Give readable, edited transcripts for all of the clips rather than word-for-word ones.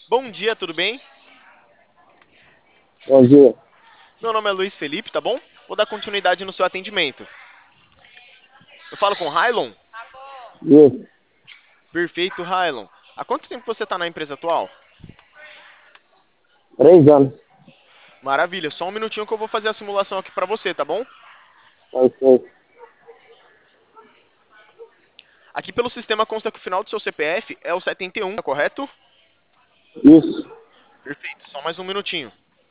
Bom dia, tudo bem? Bom dia. Meu nome é Luiz Felipe, tá bom? Vou dar continuidade no seu atendimento. Eu falo com o Railon? Isso, Perfeito, Railon. Há quanto tempo você está na empresa atual? 3 anos. Maravilha, só um minutinho que eu vou fazer a simulação aqui para você, tá bom? Ok. Aqui pelo sistema consta que o final do seu CPF é o 71, tá correto? Isso. Perfeito, só mais um minutinho.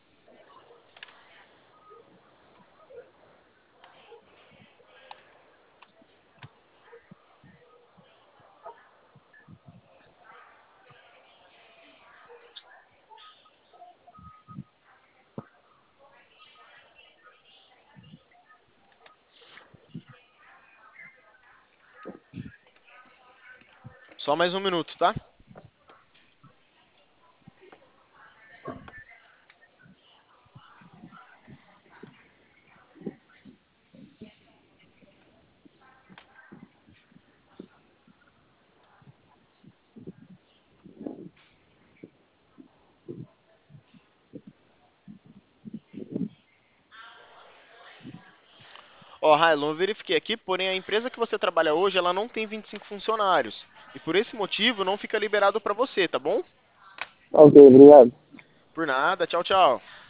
Só mais um minuto, tá? Ó, Railon, eu verifiquei aqui, porém a empresa que você trabalha hoje, ela não tem 25 funcionários. E por esse motivo não fica liberado para você, tá bom? Ok, obrigado. Por nada, tchau, tchau.